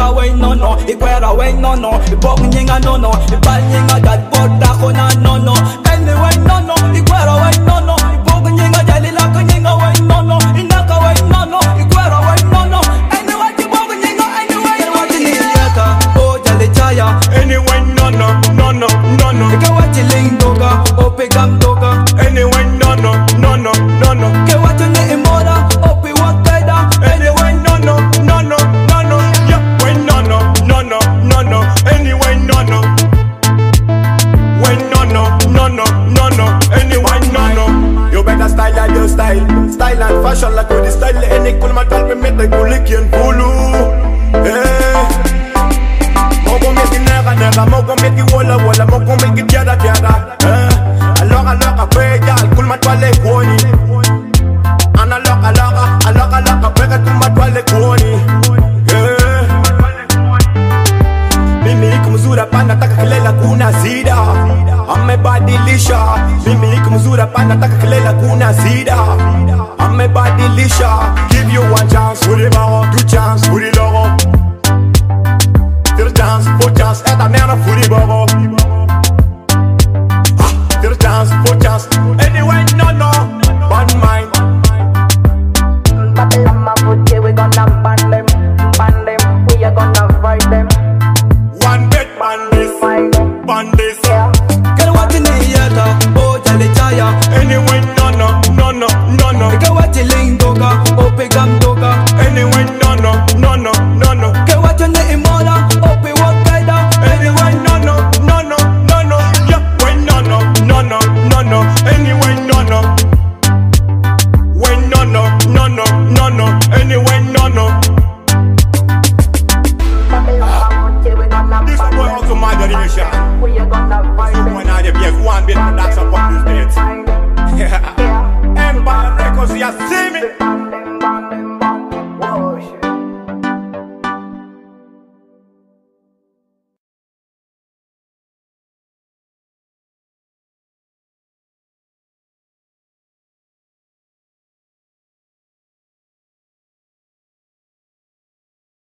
naka way no ikwera way no ibok nyinga no ibal nyinga dat bota kona no anyway no ikwera way no ibok nyinga jalila ko nyinga way no inaka way no ikwera way no anyway ibok nyinga anyway wati nyaka o jale chaya Anyway, no. ikawati lindoga opegam doga Anyway, no. ke wati ni imora opi wakeda Anyway, no. Yeah, wait, no. Anyway, no. Wait, no. Anyway, no. You better style like your style. Style and fashion like with the style. Any cool matal me mete kuliki en kulu. Mogo make it nega. Mogo make it walla. Mogo make it jada. Aloka pega. Cool matal le koni. Ana loka pega cool matal le koni. Mimi kumzura pana taka kilela kuna zida. Amebadilisha. Mimi kumzura pana taka kilela kuna zida. Amebadilisha. Give you one chance, put it on, two chance, put it on. Third chance, fourth chance,